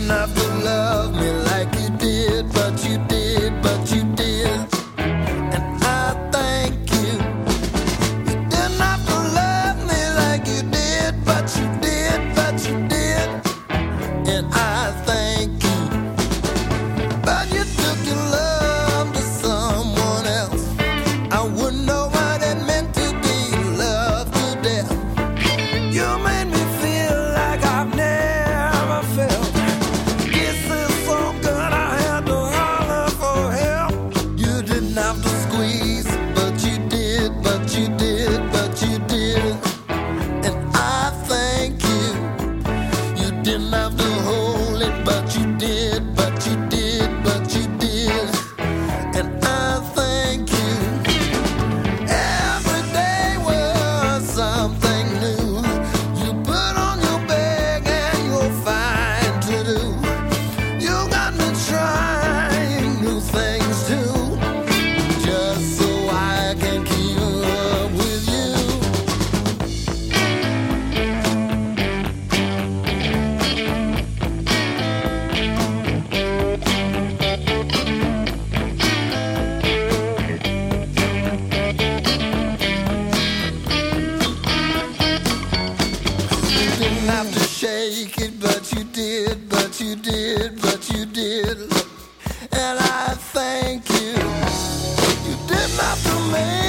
didn't have to love me like you did, but you did, but you did. And I thank you. You didn't have to love me like you did, but you did, but you did. And I thank you. But you took your love to someone else. I wouldn't know what it meant to be loved to death. You made me feel like I've never felt. This is so good I had to holler for help. You didn't have to squeeze, but you did, but you did, but you did. And I thank you. You didn't have to hold it, but you did, but you did, but you did. And I thank you. Every day was something new. You put on your bag and you're fine to do. You got me trying new things too, just so I can keep up with you. You didn't have to shake it, but you did, but you did, but you did. And I thank you. You didn't have to make